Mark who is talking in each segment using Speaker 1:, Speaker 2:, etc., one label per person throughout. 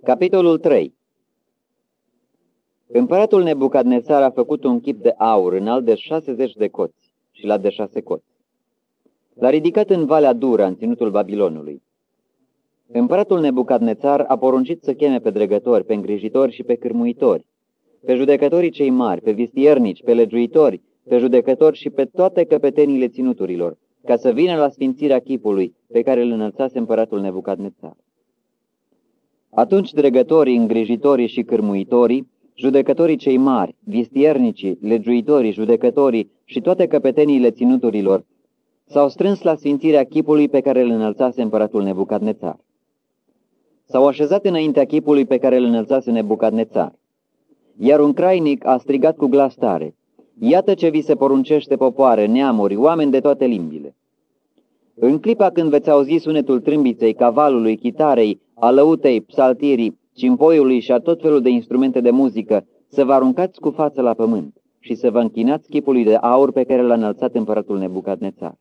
Speaker 1: Capitolul 3. Împăratul Nebucadnețar a făcut un chip de aur înalt de 60 de coți și lat de 6 coți. L-a ridicat în Valea Dura, în ținutul Babilonului. Împăratul Nebucadnețar a poruncit să cheme pe dregători, pe îngrijitori și pe cârmuitori, pe judecătorii cei mari, pe vistiernici, pe legiuitori, pe judecători și pe toate căpetenile ținuturilor, ca să vină la sfințirea chipului pe care îl înălțase împăratul Nebucadnețar. Atunci dregătorii, îngrijitorii și cârmuitorii, judecătorii cei mari, vistiernicii, legiuitorii, judecătorii și toate căpeteniile ținuturilor s-au strâns la sfințirea chipului pe care îl înălțase împăratul Nebucadnețar. S-au așezat înaintea chipului pe care îl înălțase Nebucadnețar. Iar un crainic a strigat cu glas tare: „Iată ce vi se poruncește, popoare, neamuri, oameni de toate limbile. În clipa când veți auzi sunetul trâmbiței, cavalului, chitarei, alăutei, psaltirii, cimpoiului și a tot felul de instrumente de muzică, să vă aruncați cu față la pământ și să vă închinați chipului de aur pe care l-a înălțat împăratul Nebucadnețar.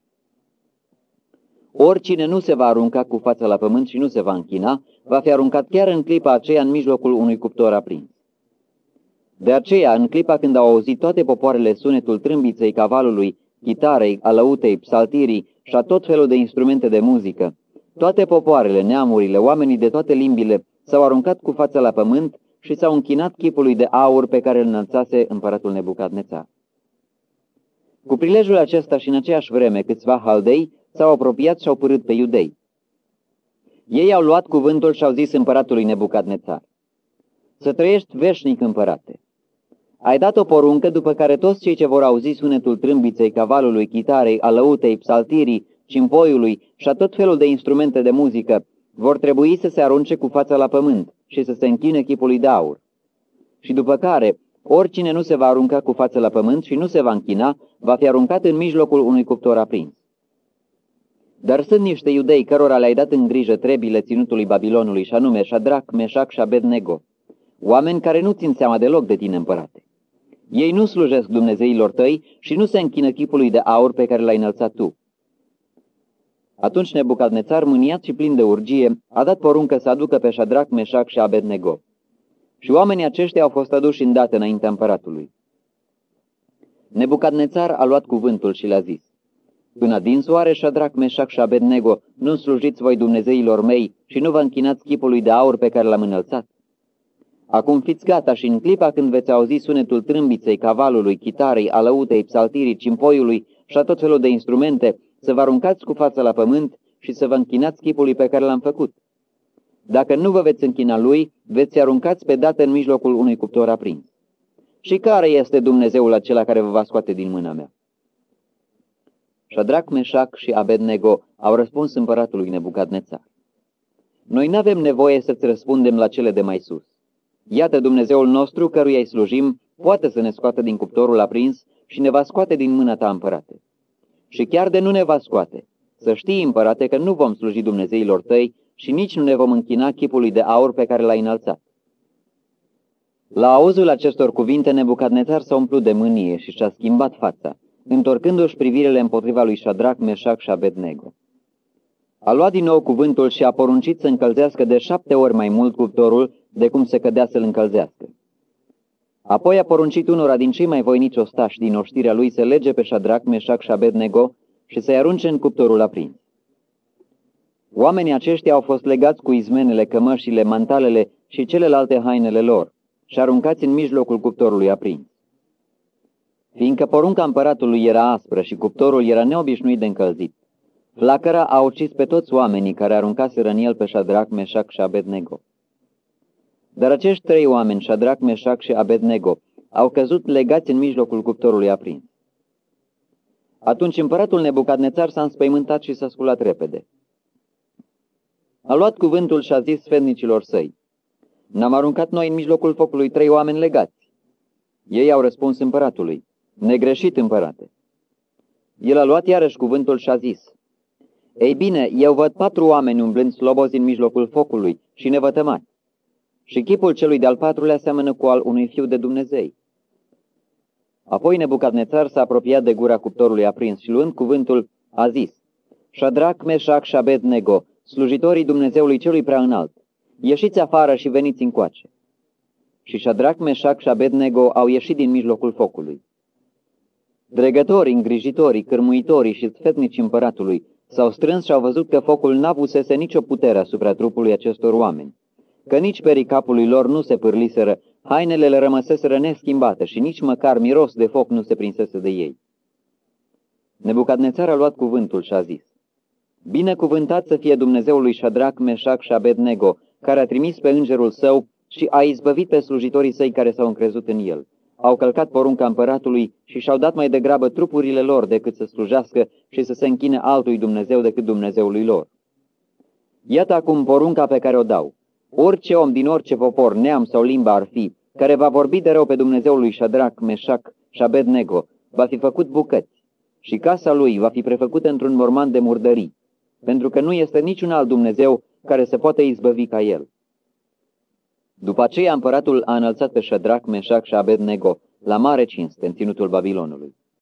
Speaker 1: Oricine nu se va arunca cu fața la pământ și nu se va închina, va fi aruncat chiar în clipa aceea în mijlocul unui cuptor aprins. De aceea, în clipa când au auzit toate popoarele sunetul trâmbiței, cavalului, chitarei, alăutei, psaltirii și a tot felul de instrumente de muzică, toate popoarele, neamurile, oamenii de toate limbile s-au aruncat cu fața la pământ și s-au închinat chipului de aur pe care îl înălțase împăratul Nebucadnețar. Cu prilejul acesta și în aceeași vreme câțiva haldei s-au apropiat și au pârât pe iudei. Ei au luat cuvântul și au zis împăratului Nebucadnețar: „Să trăiești veșnic, împărate! Ai dat o poruncă după care toți cei ce vor auzi sunetul trâmbiței, cavalului, chitarei, alăutei, psaltirii, cimpoiului și a tot felul de instrumente de muzică vor trebui să se arunce cu fața la pământ și să se închine chipului de aur. Și după care, oricine nu se va arunca cu fața la pământ și nu se va închina, va fi aruncat în mijlocul unui cuptor aprins. Dar sunt niște iudei cărora le-ai dat în grijă trebile ținutului Babilonului, și anume Șadrac, Meșac și Abednego, oameni care nu țin seama deloc de tine, împărate. Ei nu slujesc dumnezeilor tăi și nu se închină chipului de aur pe care l-ai înălțat tu.” Atunci Nebucadnețar, mâniat și plin de urgie, a dat poruncă să aducă pe Șadrac, Meșac și Abednego. Și oamenii aceștia au fost aduși îndată înaintea împăratului. Nebucadnețar a luat cuvântul și le-a zis: „Până adins oare, Șadrac, Meșac și Abednego, nu slujiți voi dumnezeilor mei și nu vă închinați chipului de aur pe care l-am înălțat? Acum fiți gata și în clipa când veți auzi sunetul trâmbiței, cavalului, chitarei, alăutei, psaltirii, cimpoiului și a tot felul de instrumente, să vă aruncați cu fața la pământ și să vă închinați chipului pe care l-am făcut. Dacă nu vă veți închina lui, veți aruncați pe dată în mijlocul unui cuptor aprins. Și care este Dumnezeul acela care vă va scoate din mâna mea?” Șadrac, Meșac și Abednego au răspuns împăratului Nebucadnețar: „Noi n-avem nevoie să-ți răspundem la cele de mai sus. Iată, Dumnezeul nostru, căruia îi slujim, poate să ne scoată din cuptorul aprins și ne va scoate din mâna ta, împărate. Și chiar de nu ne va scoate, să știi, împărate, că nu vom sluji dumnezeilor tăi și nici nu ne vom închina chipului de aur pe care l-ai înălțat.” La auzul acestor cuvinte, Nebucadnețar s-a umplut de mânie și și-a schimbat fața, întorcându-și privirile împotriva lui Șadrac, Meșac și Abednego. A luat din nou cuvântul și a poruncit să încălzească de 7 ori mai mult cuptorul de cum se cădea să-l încălzească. Apoi a poruncit unora din cei mai voinici ostași din oștirea lui să lege pe Șadrac, Meșac și Abednego și să-i arunce în cuptorul aprins. Oamenii aceștia au fost legați cu izmenele, cămășile, mantalele și celelalte hainele lor și aruncați în mijlocul cuptorului aprins. Fiindcă porunca împăratului era aspră și cuptorul era neobișnuit de încălzit, flacăra a ucis pe toți oamenii care aruncaseră în el pe Șadrac, Meșac și Abednego. Dar acești 3 oameni, Șadrac, Meșac și Abednego, au căzut legați în mijlocul cuptorului aprins. Atunci împăratul Nebucadnețar s-a înspăimântat și s-a sculat repede. A luat cuvântul și a zis sfetnicilor săi: „N-am aruncat noi în mijlocul focului 3 oameni legați?” Ei au răspuns împăratului: „Negreșit, împărate.” El a luat iarăși cuvântul și a zis: „Ei bine, eu văd 4 oameni umblând slobozi în mijlocul focului și nevătămați. Și chipul celui de-al 4-lea seamănă cu al unui fiu de Dumnezei.” Apoi Nebucadnețar s-a apropiat de gura cuptorului aprins și, luând cuvântul, a zis: „Șadrac, Meșac și Abednego, slujitorii Dumnezeului celui prea înalt, ieșiți afară și veniți încoace. Și Șadrac, Meșac și Abednego au ieșit din mijlocul focului. Dregătorii, îngrijitorii, cârmuitorii și sfetnici împăratului s-au strâns și au văzut că focul n-avusese nicio putere asupra trupului acestor oameni, că nici perii capului lor nu se pârliseră, hainele le rămăseseră neschimbate și nici măcar miros de foc nu se prinsese de ei. Nebucadnețar a luat cuvântul și a zis: Binecuvântat să fie Dumnezeul lui Șadrac, Meșac și Abednego, care a trimis pe îngerul său și a izbăvit pe slujitorii săi care s-au încrezut în el. Au călcat porunca împăratului și și-au dat mai degrabă trupurile lor decât să slujească și să se închine altui Dumnezeu decât Dumnezeului lor. Iată acum porunca pe care o dau. Orice om din orice popor, neam sau limba ar fi, care va vorbi de rău pe Dumnezeul lui Șadrac, Meșac și Abednego, va fi făcut bucăți și casa lui va fi prefăcută într-un morman de murdării, pentru că nu este niciun alt Dumnezeu care se poate izbăvi ca el. După aceea împăratul a înălțat pe Șadrac, Meșac și Abednego la mare cinste în ținutul Babilonului.